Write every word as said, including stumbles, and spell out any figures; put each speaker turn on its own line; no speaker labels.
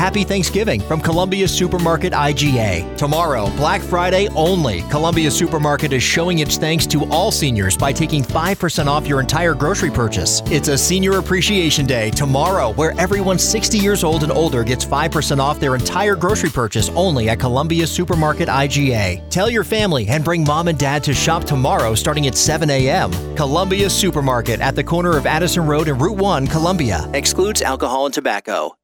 Happy Thanksgiving from Columbia Supermarket I G A. Tomorrow, Black Friday only, Columbia Supermarket is showing its thanks to all seniors by taking five percent off your entire grocery purchase. It's a Senior Appreciation Day tomorrow, where everyone sixty years old and older gets five percent off their entire grocery purchase only at Columbia Supermarket I G A. Tell your family and bring mom and dad to shop tomorrow starting at seven a.m. Columbia Supermarket at the corner of Addison Road and Route one, Columbia. Excludes alcohol and tobacco.